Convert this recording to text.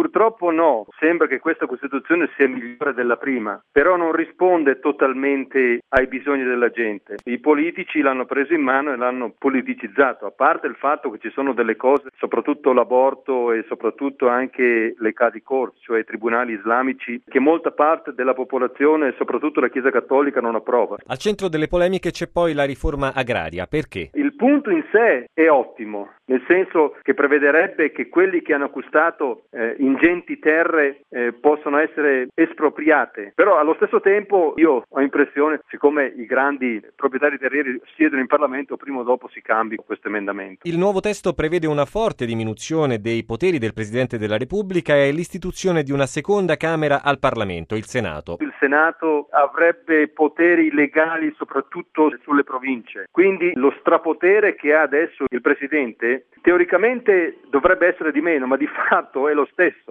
Purtroppo no, sembra che questa Costituzione sia migliore della prima, però non risponde totalmente ai bisogni della gente. I politici l'hanno preso in mano e l'hanno politicizzato, a parte il fatto che ci sono delle cose, soprattutto l'aborto e soprattutto anche le Qadi Court, cioè i tribunali islamici, che molta parte della popolazione, soprattutto la Chiesa Cattolica, non approva. Al centro delle polemiche c'è poi la riforma agraria. Perché? Il punto in sé è ottimo, nel senso che prevederebbe che quelli che hanno acquistato ingenti terre possono essere espropriate, però allo stesso tempo io ho impressione, siccome i grandi proprietari terrieri siedono in Parlamento, prima o dopo si cambi questo emendamento. Il nuovo testo prevede una forte diminuzione dei poteri del Presidente della Repubblica e l'istituzione di una seconda Camera al Parlamento, il Senato. Il Senato avrebbe poteri legali soprattutto sulle province, quindi lo strapotere che ha adesso il Presidente teoricamente dovrebbe essere di meno, ma di fatto è lo stesso.